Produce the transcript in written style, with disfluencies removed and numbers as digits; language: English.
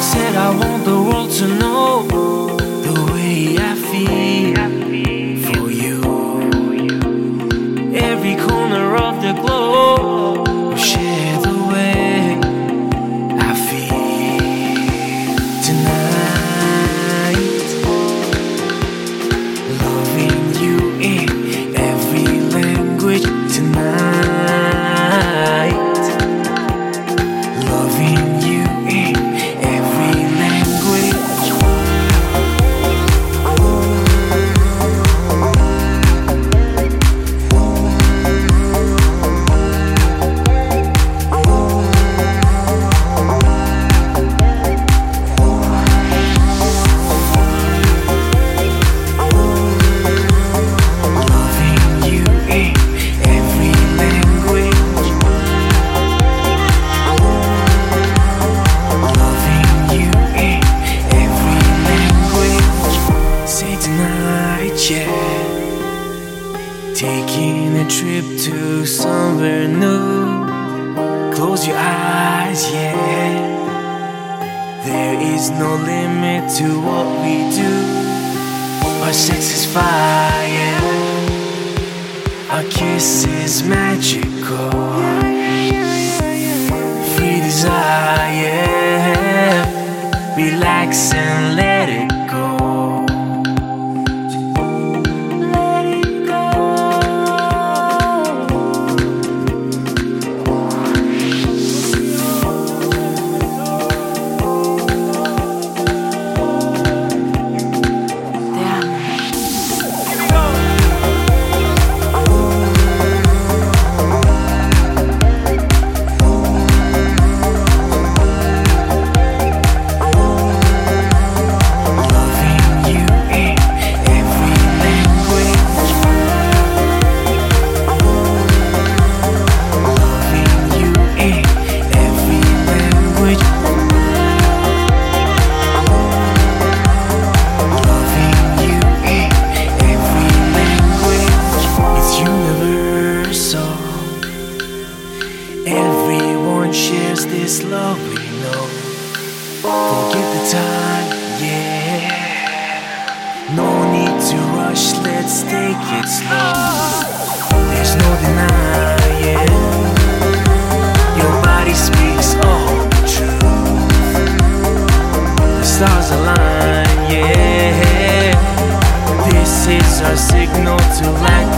said I want the world to know the way I feel for you. Every corner of the globe will share the way I feel tonight. Loving you in every language tonight. Loving you in every language. Taking a trip to somewhere new. Close your eyes, yeah. There is no limit to what we do. Our sex is fire. Our kiss is magical. Free desire. Relax and let it go. Everyone shares this love we know. Forget the time, yeah. No need to rush, let's take it slow. There's no denying. Your body speaks all the truth. The stars align, yeah. This is our signal to light